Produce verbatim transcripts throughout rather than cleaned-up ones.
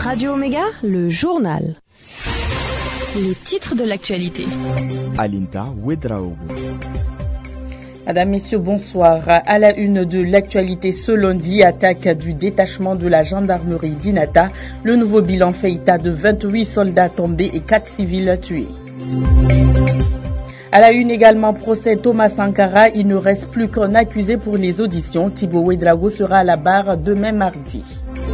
Radio Omega, le journal. Les titres de l'actualité. Alinta Ouedraogo. Madame, Messieurs, bonsoir. À la une de l'actualité ce lundi, attaque du détachement de la gendarmerie d'Inata. Le nouveau bilan fait état de vingt-huit soldats tombés et quatre civils tués. À la une également, procès Thomas Sankara. Il ne reste plus qu'un accusé pour les auditions. Thibaut Ouedraogo sera à la barre demain mardi.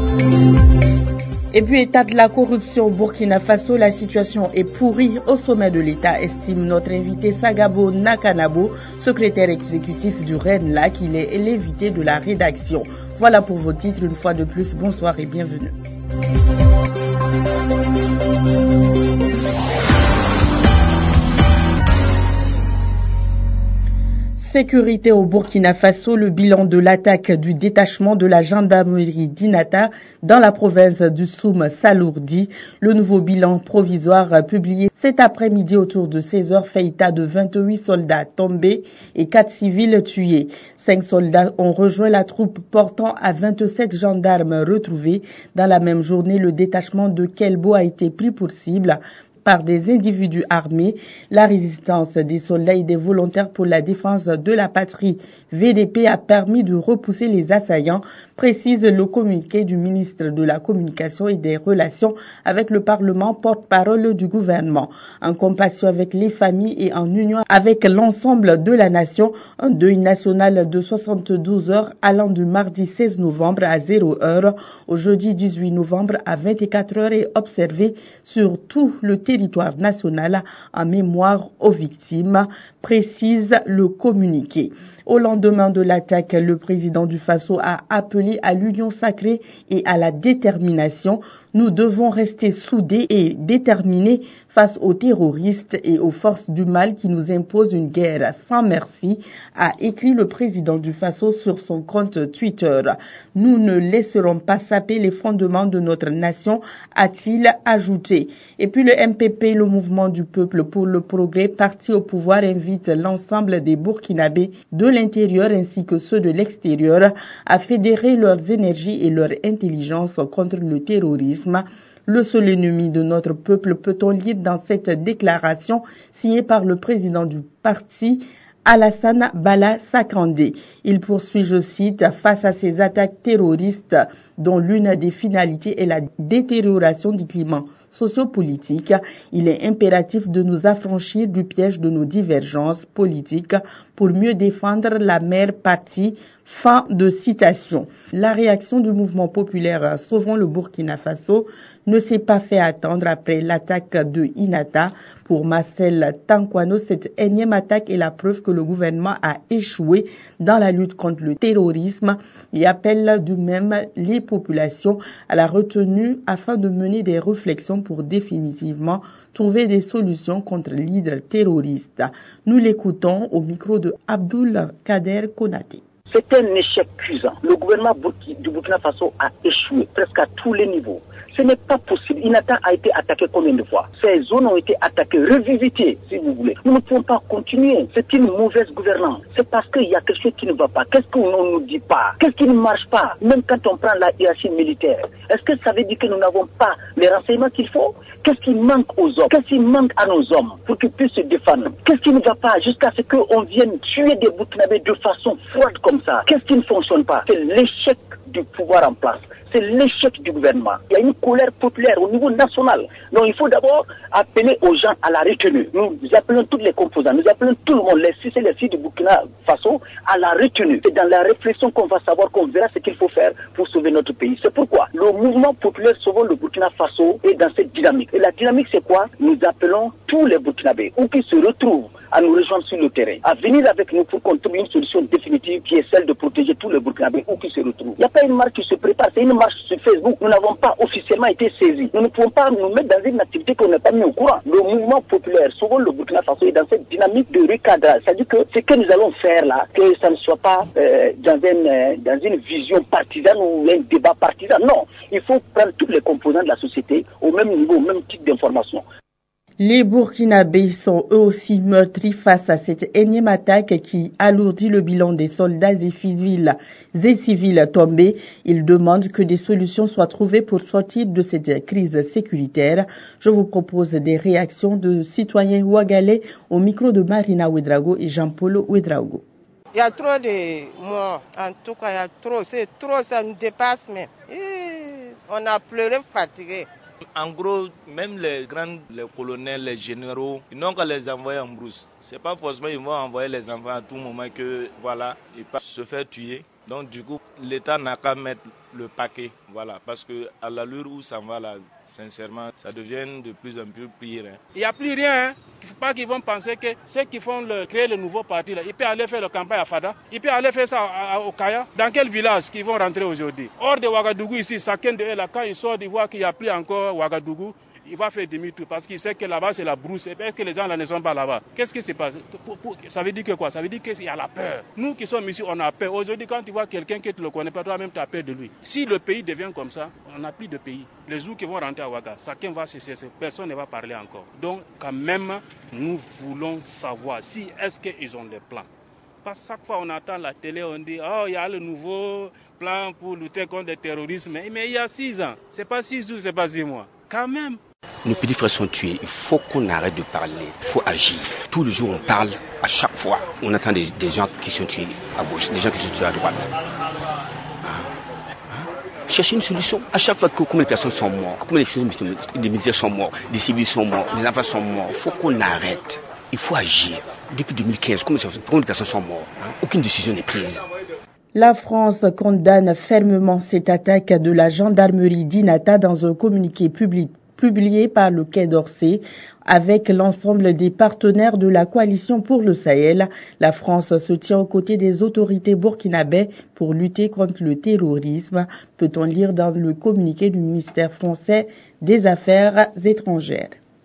Et puis, état de la corruption au Burkina Faso, la situation est pourrie au sommet de l'État, estime notre invité Sagabo Nakanabo, secrétaire exécutif du RENLAC. Il est l'invité de la rédaction. Voilà pour vos titres. Une fois de plus, bonsoir et bienvenue. Sécurité au Burkina Faso, le bilan de l'attaque du détachement de la gendarmerie d'Inata dans la province du Soum s'alourdit. Le nouveau bilan provisoire publié cet après-midi autour de seize heures fait état de vingt-huit soldats tombés et quatre civils tués. Cinq soldats ont rejoint la troupe portant à vingt-sept gendarmes retrouvés. Dans la même journée, le détachement de Kelbo a été pris pour cible par des individus armés. La résistance des soldats et des volontaires pour la défense de la patrie V D P a permis de repousser les assaillants, précise le communiqué du ministre de la Communication et des Relations avec le Parlement, porte-parole du gouvernement. En compassion avec les familles et en union avec l'ensemble de la nation, un deuil national de soixante-douze heures allant du mardi seize novembre à zéro heure au jeudi dix-huit novembre à vingt-quatre heures est observé sur tout le territoire national en mémoire aux victimes, précise le communiqué. Au lendemain de l'attaque, le président du Faso a appelé à l'union sacrée et à la détermination. Nous devons rester soudés et déterminés face aux terroristes et aux forces du mal qui nous imposent une guerre sans merci, a écrit le président du Faso sur son compte Twitter. Nous ne laisserons pas saper les fondements de notre nation, a-t-il ajouté. Et puis le M P P, le mouvement du peuple pour le progrès, parti au pouvoir, invite l'ensemble des Burkinabés de l'intérieur ainsi que ceux de l'extérieur à fédérer leurs énergies et leur intelligence contre le terrorisme. Le seul ennemi de notre peuple, peut-on lire dans cette déclaration signée par le président du parti, Alassane Bala Sakandé. Il poursuit, je cite, face à ces attaques terroristes dont l'une des finalités est la détérioration du climat sociopolitique, il est impératif de nous affranchir du piège de nos divergences politiques pour mieux défendre la mère patrie. Fin de citation. La réaction du mouvement populaire Sauvons le Burkina Faso ne s'est pas fait attendre après l'attaque de Inata. Pour Marcel Tankwano, cette énième attaque est la preuve que le gouvernement a échoué dans la lutte contre le terrorisme et appelle du même les populations à la retenue afin de mener des réflexions pour définitivement trouver des solutions contre l'hydre terroriste. Nous l'écoutons au micro de Abdul Kader Konaté. C'est un échec cuisant. Le gouvernement du Burkina Faso a échoué presque à tous les niveaux. Ce n'est pas possible. Inata a été attaqué combien de fois? Ces zones ont été attaquées, revisitées, si vous voulez. Nous ne pouvons pas continuer. C'est une mauvaise gouvernance. C'est parce qu'il y a quelque chose qui ne va pas. Qu'est-ce qu'on ne nous dit pas? Qu'est-ce qui ne marche pas? Même quand on prend la hiérarchie militaire, est-ce que ça veut dire que nous n'avons pas les renseignements qu'il faut? Qu'est-ce qui manque aux hommes? Qu'est-ce qui manque à nos hommes pour qu'ils puissent se défendre? Qu'est-ce qui ne va pas jusqu'à ce qu'on vienne tuer des Burkinabés de façon froide comme ça? Qu'est-ce qui ne fonctionne pas? C'est l'échec du pouvoir en place. C'est l'échec du gouvernement. Il y a une colère populaire au niveau national. Donc il faut d'abord appeler aux gens à la retenue. Nous appelons toutes les composants, nous appelons tout le monde, les fils et les filles du Burkina Faso, à la retenue. C'est dans la réflexion qu'on va savoir, qu'on verra ce qu'il faut faire pour sauver notre pays. C'est pourquoi le mouvement populaire Sauvons le Burkina Faso est dans cette dynamique. Et la dynamique, c'est quoi? Nous appelons tous les Burkinabés, ou qui se retrouvent, à nous rejoindre sur le terrain, à venir avec nous pour qu'on trouve une solution définitive qui est celle de protéger tous les Burkinabés où qui se retrouvent. Il n'y a pas une marche qui se prépare, c'est une marche sur Facebook. Nous n'avons pas officiellement été saisis. Nous ne pouvons pas nous mettre dans une activité qu'on n'a pas mis au courant. Le mouvement populaire, souvent le Burkina Faso, est dans cette dynamique de recadrage. C'est-à-dire que ce que nous allons faire là, que ça ne soit pas euh, dans, une, euh, dans une vision partisane ou un débat partisan. Non, il faut prendre tous les composants de la société au même niveau, au même type d'information. Les Burkinabés sont eux aussi meurtris face à cette énième attaque qui alourdit le bilan des soldats et civils, et civils tombés. Ils demandent que des solutions soient trouvées pour sortir de cette crise sécuritaire. Je vous propose des réactions de citoyens ouagalais au micro de Marina Ouedraogo et Jean-Paul Ouedraogo. Il y a trop de morts, en tout cas il y a trop, c'est trop, ça nous dépasse même. On a pleuré fatigué. En gros, même les grands, les colonels, les généraux, ils n'ont qu'à les envoyer en brousse. C'est pas forcément ils vont envoyer les enfants à tout moment que voilà, ils peuvent se faire tuer. Donc du coup, l'État n'a qu'à mettre le paquet, voilà, parce que à l'allure où ça va là, sincèrement, ça devient de plus en plus pire. Hein. Il n'y a plus rien, hein. Il ne faut pas qu'ils vont penser que ceux qui font le, créer le nouveau parti là, ils peuvent aller faire la campagne à Fada, ils peuvent aller faire ça à, à, au Kaya. Dans quel village qu'ils vont rentrer aujourd'hui? Hors de Ouagadougou ici, chacun de eux là, quand il sort, il voit qu'il n'y a plus encore Ouagadougou. Il va faire demi-tour parce qu'il sait que là-bas c'est la brousse et que les gens là ne sont pas là-bas. Qu'est-ce qui se passe? Ça veut dire que quoi? Ça veut dire qu'il y a la peur. Nous qui sommes ici, on a peur. Aujourd'hui, quand tu vois quelqu'un que tu ne le connais pas, toi-même tu as peur de lui. Si le pays devient comme ça, on n'a plus de pays. Les jours qui vont rentrer à Ouaga, chacun va se cesser, personne ne va parler encore. Donc quand même, nous voulons savoir si est-ce qu'ils ont des plans. Parce que chaque fois on entend la télé, on dit oh il y a le nouveau plan pour lutter contre le terrorisme. Mais il y a six ans, c'est pas six jours, c'est pas six mois. Quand même. Nos petits frères sont tués, il faut qu'on arrête de parler, il faut agir. Tous les jours on parle, à chaque fois, on entend des, des gens qui sont tués à gauche, des gens qui sont tués à droite. Hein? Hein? Chercher une solution. À chaque fois que combien de personnes sont mortes, combien de militaires sont morts, des civils sont morts, des enfants sont morts, il faut qu'on arrête. Il faut agir. Depuis deux mille quinze, combien de personnes sont mortes? Hein? Aucune décision n'est prise. La France condamne fermement cette attaque de la gendarmerie d'Inata dans un communiqué public publié par le Quai d'Orsay avec l'ensemble des partenaires de la coalition pour le Sahel. La France se tient aux côtés des autorités burkinabées pour lutter contre le terrorisme, peut-on lire dans le communiqué du ministère français des Affaires étrangères.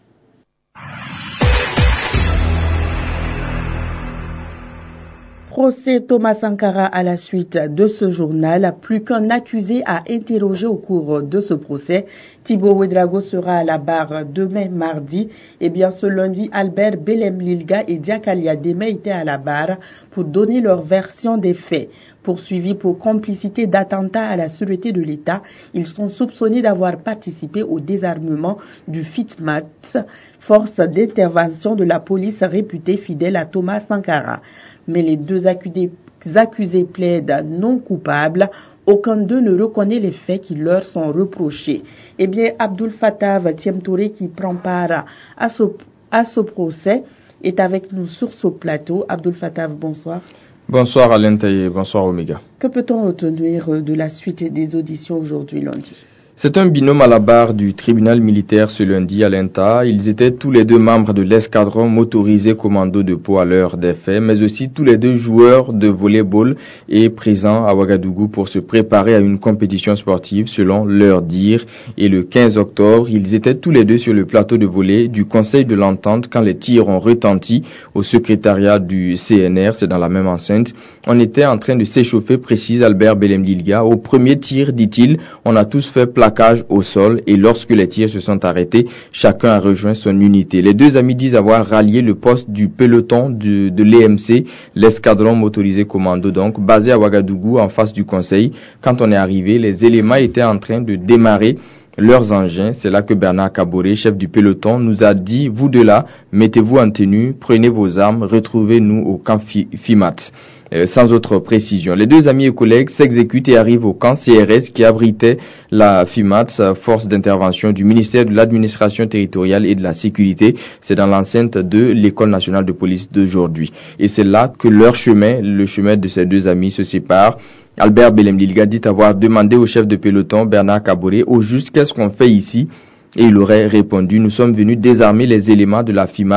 Procès Thomas Sankara à la suite de ce journal. Plus qu'un accusé à interroger au cours de ce procès. Thibaut Ouedraogo sera à la barre demain mardi. Et bien ce lundi, Albert Belem-Lilga et Diakalia Deme étaient à la barre pour donner leur version des faits. Poursuivis pour complicité d'attentat à la sûreté de l'État, ils sont soupçonnés d'avoir participé au désarmement du FITMAT, force d'intervention de la police réputée fidèle à Thomas Sankara. Mais les deux accusés, accusés plaident non coupables. Aucun d'eux ne reconnaît les faits qui leur sont reprochés. Eh bien, Abdul Fattah Thiemtouré, qui prend part à ce, à ce procès, est avec nous sur ce plateau. Abdul Fattah, bonsoir. Bonsoir Alain Taillé, bonsoir Omega. Que peut-on retenir de la suite des auditions aujourd'hui lundi? C'est un binôme à la barre du tribunal militaire ce lundi à l'Inta. Ils étaient tous les deux membres de l'escadron motorisé commando de Pau à l'heure des faits, mais aussi tous les deux joueurs de volley-ball et présents à Ouagadougou pour se préparer à une compétition sportive selon leur dire. Et le quinze octobre, ils étaient tous les deux sur le plateau de volley du Conseil de l'Entente quand les tirs ont retenti au secrétariat du C N R, c'est dans la même enceinte. On était en train de s'échauffer, précise Albert Belem-Lilga. Au premier tir, dit-il, on a tous fait plaquage au sol et lorsque les tirs se sont arrêtés, chacun a rejoint son unité. Les deux amis disent avoir rallié le poste du peloton de, de l'E M C, l'escadron motorisé commando donc, basé à Ouagadougou en face du conseil. Quand on est arrivé, les éléments étaient en train de démarrer leurs engins. C'est là que Bernard Kaboré, chef du peloton, nous a dit, vous deux là, mettez-vous en tenue, prenez vos armes, retrouvez-nous au camp FIMAT. Euh, sans autre précision. Les deux amis et collègues s'exécutent et arrivent au camp C R S qui abritait la FIMAT, force d'intervention du ministère de l'administration territoriale et de la sécurité. C'est dans l'enceinte de l'école nationale de police d'aujourd'hui. Et c'est là que leur chemin, le chemin de ces deux amis se sépare. Albert Belem-Lilga dit avoir demandé au chef de peloton, Bernard Kaboré, au juste qu'est-ce qu'on fait ici? Et il aurait répondu, nous sommes venus désarmer les éléments de la FIMAT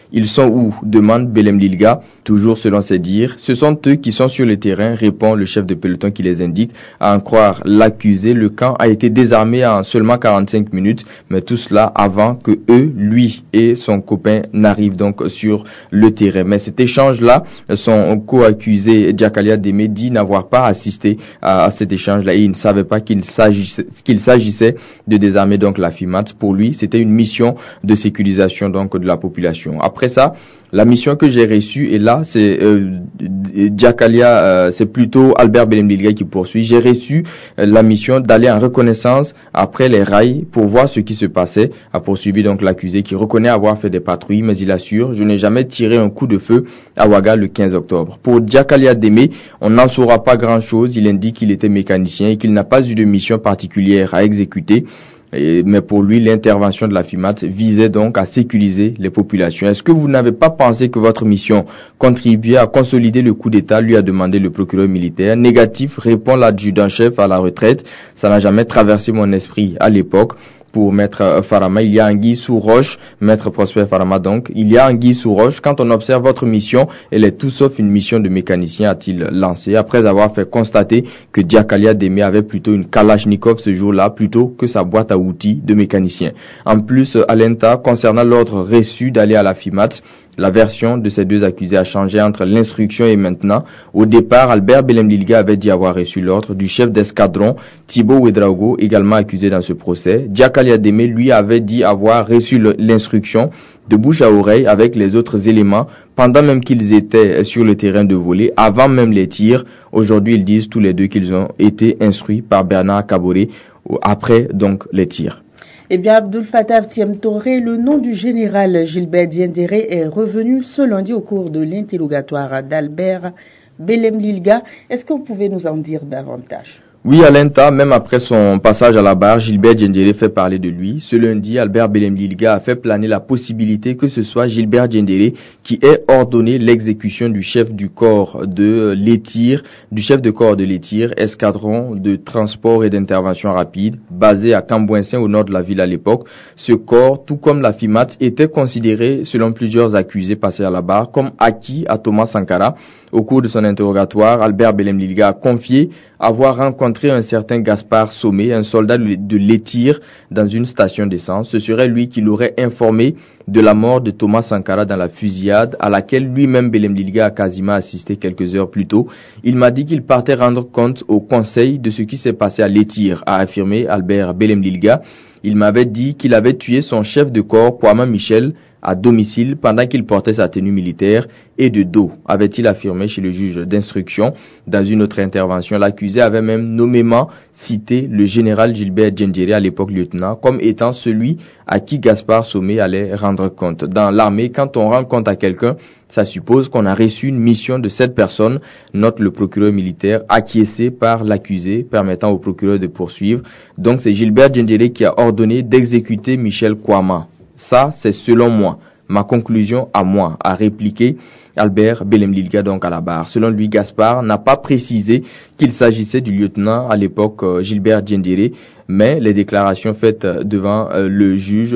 Ils sont où? Demande Belem Lilga. Toujours selon ses dires, ce sont eux qui sont sur le terrain, répond le chef de peloton qui les indique. À en croire l'accusé, le camp a été désarmé en seulement quarante-cinq minutes, mais tout cela avant que eux, lui et son copain n'arrivent donc sur le terrain. Mais cet échange-là, son co-accusé Diakalia Démé dit n'avoir pas assisté à, à cet échange-là et il ne savait pas qu'il s'agissait, qu'il s'agissait de désarmer donc la FIMAT. Pour lui, c'était une mission de sécurisation donc de la population. Après ça, la mission que j'ai reçue, et là, c'est euh, Diakalia, euh, c'est plutôt Albert Belem Lilga qui poursuit. J'ai reçu euh, la mission d'aller en reconnaissance après les rails pour voir ce qui se passait. A poursuivi donc l'accusé qui reconnaît avoir fait des patrouilles, mais il assure, je n'ai jamais tiré un coup de feu à Ouaga le quinze octobre. Pour Diakalia Démé, on n'en saura pas grand-chose. Il indique qu'il était mécanicien et qu'il n'a pas eu de mission particulière à exécuter. Et, mais pour lui, l'intervention de la FIMAT visait donc à sécuriser les populations. Est-ce que vous n'avez pas pensé que votre mission contribuait à consolider le coup d'État, lui a demandé le procureur militaire. Négatif, répond l'adjudant-chef à la retraite. Ça n'a jamais traversé mon esprit à l'époque. Pour Maître Farama, il y a anguille sous roche, Maître Prosper Farama donc, il y a anguille sous roche. Quand on observe votre mission, elle est tout sauf une mission de mécanicien, a-t-il lancé, après avoir fait constater que Diakalia Démé avait plutôt une Kalachnikov ce jour-là, plutôt que sa boîte à outils de mécanicien. En plus, à l'Inta, concernant l'ordre reçu d'aller à la FIMAT, la version de ces deux accusés a changé entre l'instruction et maintenant. Au départ, Albert Belem Lilga avait dit avoir reçu l'ordre du chef d'escadron Thibaut Ouedraogo, également accusé dans ce procès. Diakalia Démé, lui, avait dit avoir reçu l'instruction de bouche à oreille avec les autres éléments pendant même qu'ils étaient sur le terrain de volée, avant même les tirs. Aujourd'hui, ils disent tous les deux qu'ils ont été instruits par Bernard Kaboré après donc les tirs. Eh bien, Abdul Fattah Tiem Touré, le nom du général Gilbert Diendéré est revenu ce lundi au cours de l'interrogatoire d'Albert Belem Lilga. Est-ce que vous pouvez nous en dire davantage? Oui, à l'Inta, même après son passage à la barre, Gilbert Diendéré fait parler de lui. Ce lundi, Albert Belem Lilga a fait planer la possibilité que ce soit Gilbert Diendéré qui ait ordonné l'exécution du chef du corps de l'Étire, du chef de corps de l'Étire, escadron de transport et d'intervention rapide, basé à Cambouensin au nord de la ville à l'époque. Ce corps, tout comme la FIMAT, était considéré, selon plusieurs accusés passés à la barre, comme acquis à Thomas Sankara. Au cours de son interrogatoire, Albert Belem Lilga a confié avoir rencontré un certain Gaspard Sommet, un soldat de l'Étire, dans une station d'essence. Ce serait lui qui l'aurait informé de la mort de Thomas Sankara dans la fusillade à laquelle lui-même Belem Lilga a quasiment assisté quelques heures plus tôt. Il m'a dit qu'il partait rendre compte au conseil de ce qui s'est passé à l'Étire, a affirmé Albert Belem Lilga. Il m'avait dit qu'il avait tué son chef de corps, Kwama Michel, à domicile pendant qu'il portait sa tenue militaire et de dos, avait-il affirmé chez le juge d'instruction. Dans une autre intervention, l'accusé avait même nommément cité le général Gilbert Diendéré, à l'époque lieutenant, comme étant celui à qui Gaspard Sommet allait rendre compte. Dans l'armée, quand on rend compte à quelqu'un, ça suppose qu'on a reçu une mission de cette personne, note le procureur militaire, acquiescé par l'accusé, permettant au procureur de poursuivre. Donc c'est Gilbert Diendéré qui a ordonné d'exécuter Michel Kwama. Ça, c'est selon moi, ma conclusion à moi, a répliqué Albert Belem Lilga donc à la barre. Selon lui, Gaspard n'a pas précisé qu'il s'agissait du lieutenant à l'époque euh, Gilbert Diendéré, mais les déclarations faites devant euh, le juge,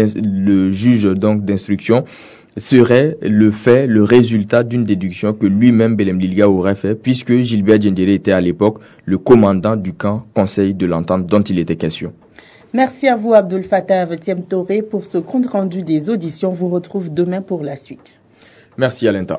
le juge donc d'instruction serait le fait, le résultat d'une déduction que lui-même Belem Lilga aurait fait, puisque Gilbert Diendéré était à l'époque le commandant du camp Conseil de l'Entente dont il était question. Merci à vous, Abdul Fattah Tiem Touré, pour ce compte rendu des auditions. On vous retrouve demain pour la suite. Merci, Alenta.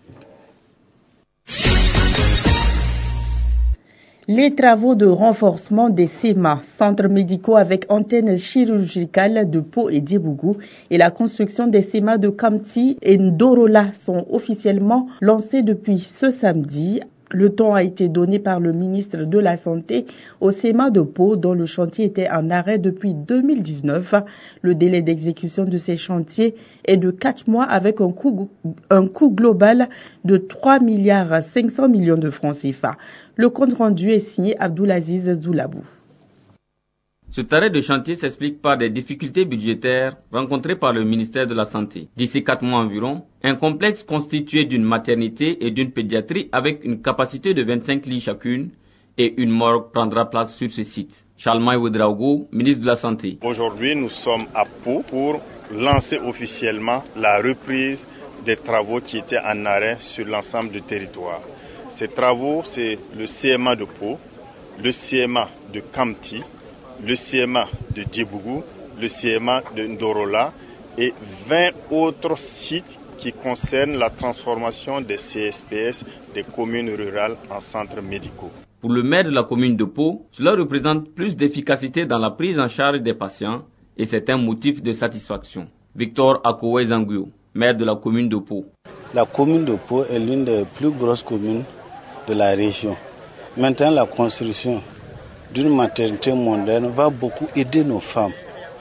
Les travaux de renforcement des C E M A, centres médicaux avec antennes chirurgicales de Pau et d'Ibougou, et la construction des C E M A de Kamti et Ndorola sont officiellement lancés depuis ce samedi. Le temps a été donné par le ministre de la Santé au C E M A de Pau, dont le chantier était en arrêt depuis deux mille dix-neuf. Le délai d'exécution de ces chantiers est de quatre mois avec un coût, un coût global de trois milliards cinq cents millions de francs C F A. Le compte rendu est signé Abdoulaziz Zoulabou. Cet arrêt de chantier s'explique par des difficultés budgétaires rencontrées par le ministère de la Santé. D'ici quatre mois environ, un complexe constitué d'une maternité et d'une pédiatrie avec une capacité de vingt-cinq lits chacune et une morgue prendra place sur ce site. Chalmay Ouedraogo, ministre de la Santé. Aujourd'hui, nous sommes à Pau pour lancer officiellement la reprise des travaux qui étaient en arrêt sur l'ensemble du territoire. Ces travaux, c'est le C M A de Pau, le C M A de Kamti, le C M A de Djibougou, le C M A de Ndorola et vingt autres sites qui concernent la transformation des C S P S des communes rurales en centres médicaux. Pour le maire de la commune de Pau, cela représente plus d'efficacité dans la prise en charge des patients et c'est un motif de satisfaction. Victor Akowe Zanguyo, maire de la commune de Pau. La commune de Pau est l'une des plus grosses communes de la région. Maintenant, la construction d'une maternité moderne va beaucoup aider nos femmes.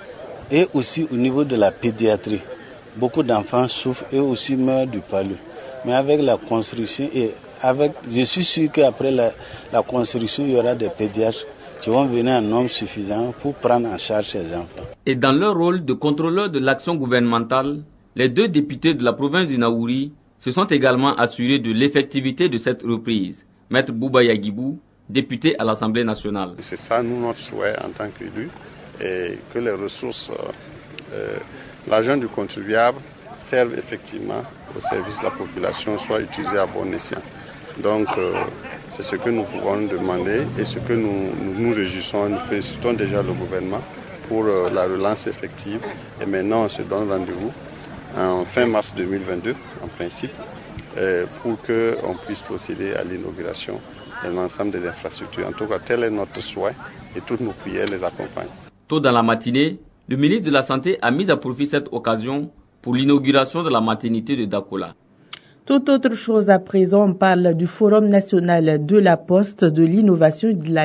Et aussi au niveau de la pédiatrie. Beaucoup d'enfants souffrent et aussi meurent du palu. Mais avec la construction, et avec, je suis sûr qu'après la, la construction, il y aura des pédiatres qui vont venir en nombre suffisant pour prendre en charge ces enfants. Et dans leur rôle de contrôleur de l'action gouvernementale, les deux députés de la province du Naouri se sont également assurés de l'effectivité de cette reprise. Maître Bouba Yagibou, député à l'Assemblée nationale. C'est ça, nous, notre souhait en tant qu'élus, et que les ressources, euh, l'argent du contribuable serve effectivement au service de la population, soit utilisé à bon escient. Donc, euh, c'est ce que nous pouvons demander et ce que nous nous, nous réjouissons. Nous félicitons déjà le gouvernement pour euh, la relance effective. Et maintenant, on se donne rendez-vous en fin mars deux mille vingt-deux, en principe, euh, pour qu'on puisse procéder à l'inauguration de l'ensemble des infrastructures. En tout cas, tel est notre souhait et toutes nos prières les accompagnent. Tôt dans la matinée, le ministre de la Santé a mis à profit cette occasion pour l'inauguration de la maternité de Dakola. Toute autre chose à présent, on parle du Forum national de la Poste, de l'innovation et de la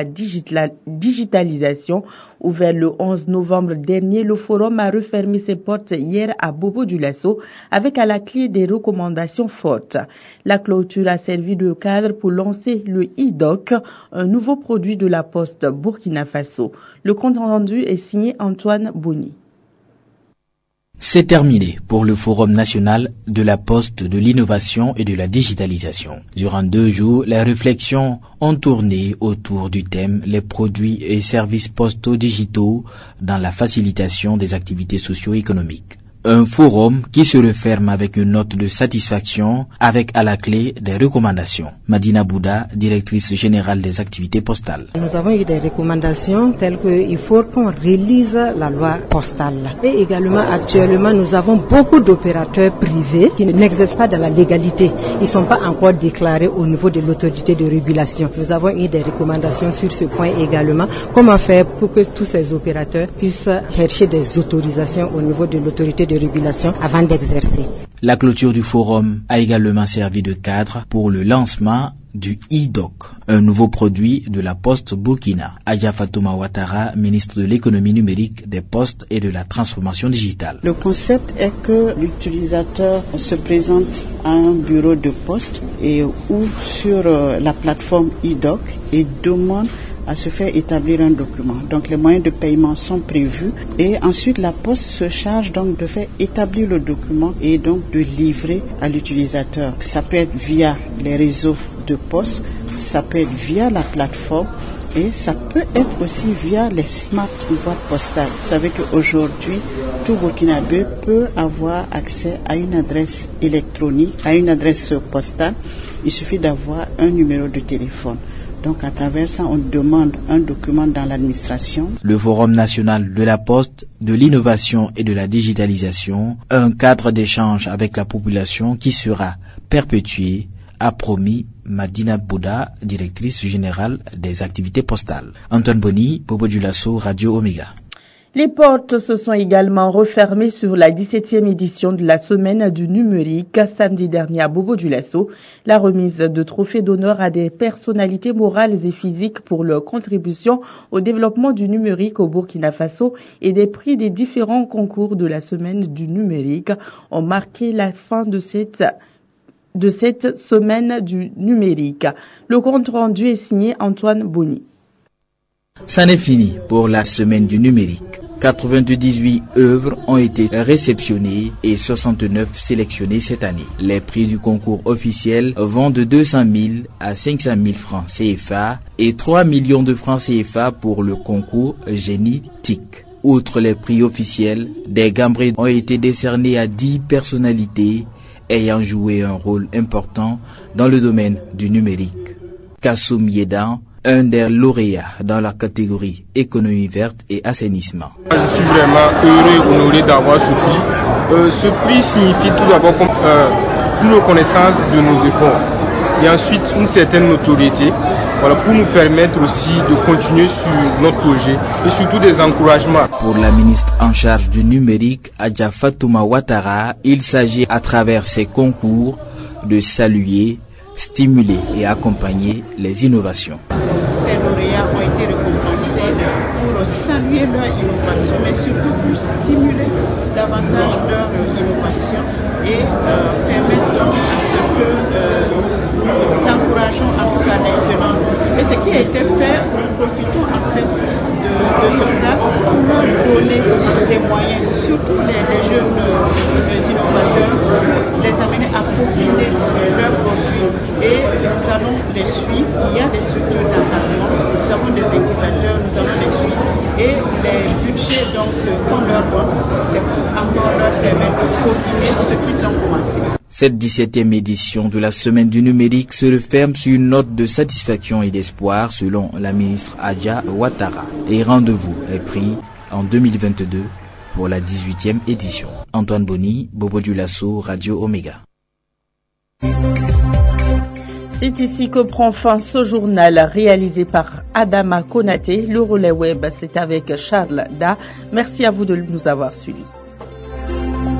digitalisation. Ouvert le onze novembre dernier, le forum a refermé ses portes hier à Bobo-Dioulasso avec à la clé des recommandations fortes. La clôture a servi de cadre pour lancer le e-doc, un nouveau produit de la Poste Burkina Faso. Le compte rendu est signé Antoine Boni. C'est terminé pour le Forum national de la Poste, de l'innovation et de la digitalisation. Durant deux jours, les réflexions ont tourné autour du thème « Les produits et services postaux digitaux dans la facilitation des activités socio-économiques ». Un forum qui se referme avec une note de satisfaction avec à la clé des recommandations. Madina Bouda, directrice générale des activités postales. Nous avons eu des recommandations telles qu'il faut qu'on relise la loi postale. Et également actuellement nous avons beaucoup d'opérateurs privés qui n'exercent pas dans la légalité. Ils ne sont pas encore déclarés au niveau de l'autorité de régulation. Nous avons eu des recommandations sur ce point également. Comment faire pour que tous ces opérateurs puissent chercher des autorisations au niveau de l'autorité de régulation avant d'exercer. La clôture du forum a également servi de cadre pour le lancement du e-doc, un nouveau produit de la Poste Burkina. Adja Fatouma Ouattara, ministre de l'économie numérique, des postes et de la transformation digitale. Le concept est que l'utilisateur se présente à un bureau de poste et ou sur la plateforme e-doc et demande à se faire établir un document. Donc les moyens de paiement sont prévus et ensuite la Poste se charge donc de faire établir le document et donc de livrer à l'utilisateur. Ça peut être via les réseaux de poste, ça peut être via la plateforme et ça peut être aussi via les smart boîtes postales. Vous savez qu'aujourd'hui, tout Burkinabé peut avoir accès à une adresse électronique, à une adresse postale. Il suffit d'avoir un numéro de téléphone. Donc à travers ça, on demande un document dans l'administration. Le Forum national de la Poste, de l'innovation et de la digitalisation, un cadre d'échange avec la population qui sera perpétué, a promis Madina Bouda, directrice générale des activités postales. Antoine Boni, Bobo-Dioulasso, Radio Omega. Les portes se sont également refermées sur la dix-septième édition de la semaine du numérique samedi dernier à Bobo-Dioulasso. La remise de trophées d'honneur à des personnalités morales et physiques pour leur contribution au développement du numérique au Burkina Faso et des prix des différents concours de la semaine du numérique ont marqué la fin de cette de cette semaine du numérique. Le compte rendu est signé Antoine Boni. Ça n'est fini pour la semaine du numérique. quatre-vingt-dix-huit œuvres ont été réceptionnées et soixante-neuf sélectionnées cette année. Les prix du concours officiel vont de deux cent mille à cinq cent mille francs C F A et trois millions de francs C F A pour le concours Génie T I C. Outre les prix officiels, des Gambrés ont été décernés à dix personnalités ayant joué un rôle important dans le domaine du numérique. Kassoum Yedan, un des lauréats dans la catégorie économie verte et assainissement. Je suis vraiment heureux et honoré d'avoir ce prix. Euh, ce prix signifie tout d'abord euh, une reconnaissance de nos efforts et ensuite une certaine notoriété, voilà, pour nous permettre aussi de continuer sur notre projet et surtout des encouragements. Pour la ministre en charge du numérique, Adja Fatouma Ouattara, il s'agit à travers ces concours de saluer, stimuler et accompagner les innovations. Ces lauréats ont été récompensés pour saluer leur innovation, mais surtout pour stimuler davantage leur innovation et euh, permettre donc à ce que euh, nous encourageons en tout cas l'excellence. Et ce qui a été fait, nous profitons en fait de, de ce cadre pour leur donner des moyens, surtout les, les jeunes les innovateurs, les amener à peaufiner leurs produits. Et nous allons les suivre. Il y a des structures d'encadrement, nous avons des incubateurs, nous allons les suivre. Et les budgets donc qu'on leur donne, c'est pour encore leur permettre de continuer ce qu'ils ont commencé. Cette dix-septième édition de la Semaine du numérique se referme sur une note de satisfaction et d'espoir selon la ministre Adja Ouattara. Et rendez-vous est pris en deux mille vingt-deux pour la dix-huitième édition. Antoine Boni, Bobo Dioulasso, Radio Omega. C'est ici que prend fin ce journal réalisé par Adama Konaté. Le relais web, c'est avec Charles Da. Merci à vous de nous avoir suivis.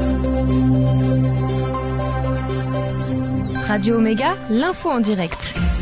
Radio Omega, l'info en direct.